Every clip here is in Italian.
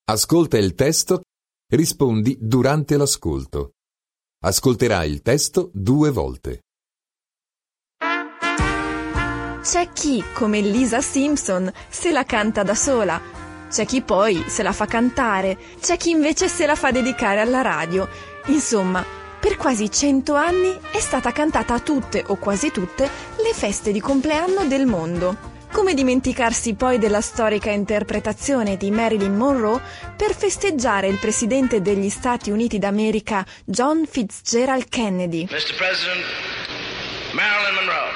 Ascolta il testo, rispondi durante l'ascolto. Ascolterai il testo 2 volte. C'è chi, come Lisa Simpson, se la canta da sola. C'è chi poi se la fa cantare. C'è chi invece se la fa dedicare alla radio. Insomma, per quasi 100 anni è stata cantata a tutte o quasi tutte le feste di compleanno del mondo. Come dimenticarsi poi della storica interpretazione di Marilyn Monroe per festeggiare il presidente degli Stati Uniti d'America, John Fitzgerald Kennedy. Mr. President, Marilyn Monroe.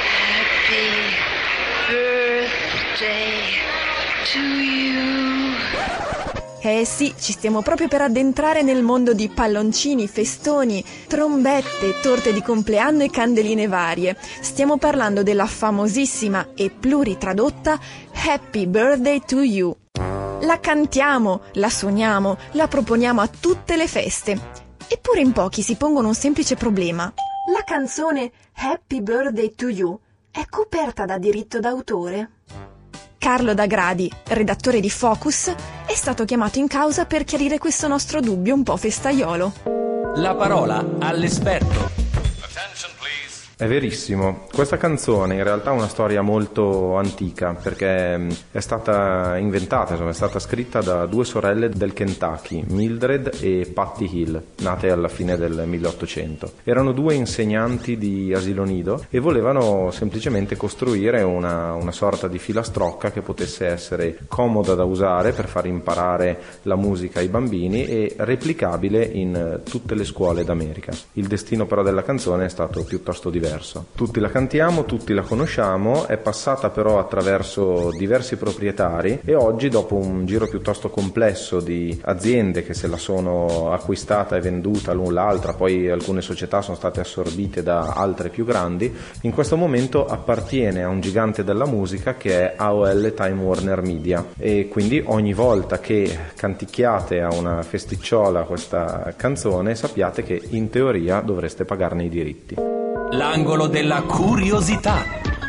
Happy birthday to you. Sì, ci stiamo proprio per addentrare nel mondo di palloncini, festoni, trombette, torte di compleanno e candeline varie. Stiamo parlando della famosissima e pluritradotta Happy Birthday to You. La cantiamo, la suoniamo, la proponiamo a tutte le feste. Eppure in pochi si pongono un semplice problema. La canzone Happy Birthday to You è coperta da diritto d'autore? Carlo D'Agradi, redattore di Focus, è stato chiamato in causa per chiarire questo nostro dubbio un po' festaiolo. La parola all'esperto. È verissimo, questa canzone in realtà ha una storia molto antica perché è stata inventata, è stata scritta da 2 sorelle del Kentucky, Mildred e Patty Hill, nate alla fine del 1800. Erano 2 insegnanti di asilo nido e volevano semplicemente costruire una sorta di filastrocca che potesse essere comoda da usare per far imparare la musica ai bambini e replicabile in tutte le scuole d'America. Il destino però della canzone è stato piuttosto diverso. Tutti la cantiamo, tutti la conosciamo, è passata però attraverso diversi proprietari e oggi, dopo un giro piuttosto complesso di aziende che se la sono acquistata e venduta l'un l'altra, poi alcune società sono state assorbite da altre più grandi, in questo momento appartiene a un gigante della musica che è AOL Time Warner Media e quindi ogni volta che canticchiate a una festicciola questa canzone sappiate che in teoria dovreste pagarne i diritti. L'angolo della curiosità.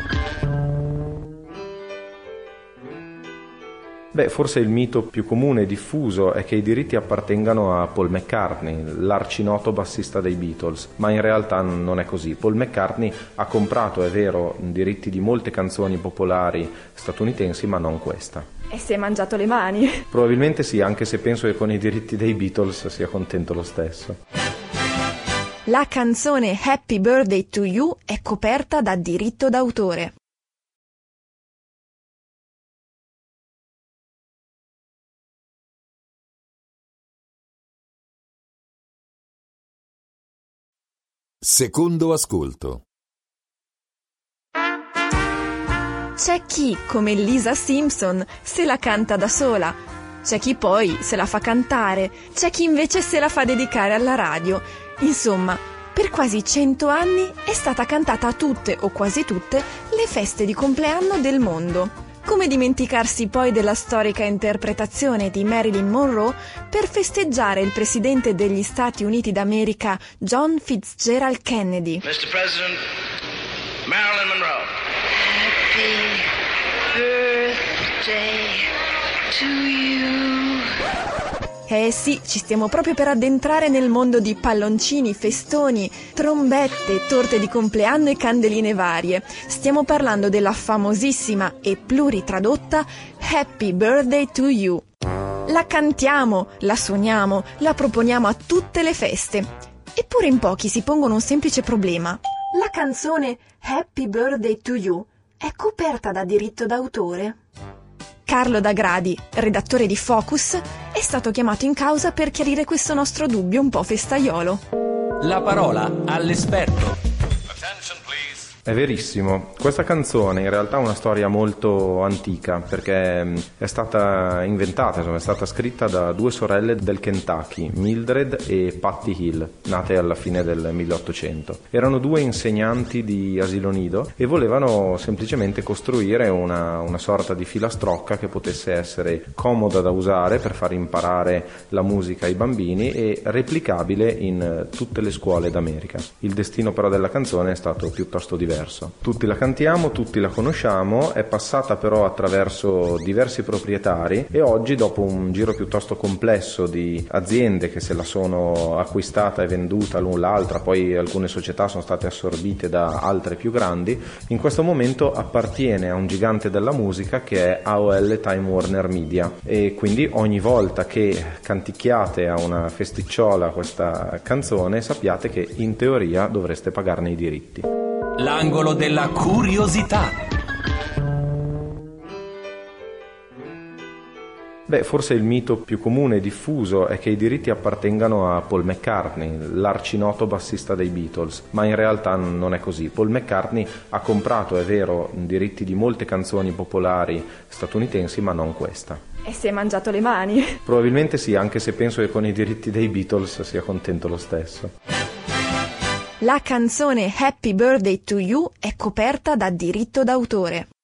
Forse il mito più comune e diffuso è che i diritti appartengano a Paul McCartney, l'arcinoto bassista dei Beatles, ma in realtà non è così. Paul McCartney ha comprato, è vero, diritti di molte canzoni popolari statunitensi, ma non questa. E si è mangiato le mani? Probabilmente sì, anche se penso che con i diritti dei Beatles sia contento lo stesso. La canzone Happy Birthday to You è coperta da diritto d'autore. Secondo ascolto. C'è chi, come Lisa Simpson, se la canta da sola. C'è chi poi se la fa cantare. C'è chi invece se la fa dedicare alla radio. Insomma, per quasi 100 anni è stata cantata a tutte o quasi tutte le feste di compleanno del mondo. Come dimenticarsi poi della storica interpretazione di Marilyn Monroe per festeggiare il presidente degli Stati Uniti d'America, John Fitzgerald Kennedy. Mr. President, Marilyn Monroe. Happy birthday to you. Sì, ci stiamo proprio per addentrare nel mondo di palloncini, festoni, trombette, torte di compleanno e candeline varie. Stiamo parlando della famosissima e pluritradotta Happy Birthday to You. La cantiamo, la suoniamo, la proponiamo a tutte le feste. Eppure in pochi si pongono un semplice problema. La canzone Happy Birthday to You è coperta da diritto d'autore? Carlo D'Agradi, redattore di Focus, è stato chiamato in causa per chiarire questo nostro dubbio un po' festaiolo. La parola all'esperto. È verissimo, questa canzone in realtà ha una storia molto antica perché è stata inventata, è stata scritta da 2 sorelle del Kentucky, Mildred e Patty Hill, nate alla fine del 1800. Erano 2 insegnanti di asilo nido e volevano semplicemente costruire una sorta di filastrocca che potesse essere comoda da usare per far imparare la musica ai bambini e replicabile in tutte le scuole d'America. Il destino però della canzone è stato piuttosto diverso. diverso. Tutti la cantiamo, tutti la conosciamo, è passata però attraverso diversi proprietari e oggi, dopo un giro piuttosto complesso di aziende che se la sono acquistata e venduta l'un l'altra, poi alcune società sono state assorbite da altre più grandi, in questo momento appartiene a un gigante della musica che è AOL Time Warner Media, e quindi ogni volta che canticchiate a una festicciola questa canzone sappiate che in teoria dovreste pagarne i diritti. L'angolo della curiosità. Beh, forse il mito più comune e diffuso è che i diritti appartengano a Paul McCartney, l'arcinoto bassista dei Beatles, ma in realtà non è così. Paul McCartney ha comprato, è vero, diritti di molte canzoni popolari statunitensi, ma non questa. E si è mangiato le mani. Probabilmente sì, anche se penso che con i diritti dei Beatles sia contento lo stesso. La canzone Happy Birthday to You è coperta da diritto d'autore.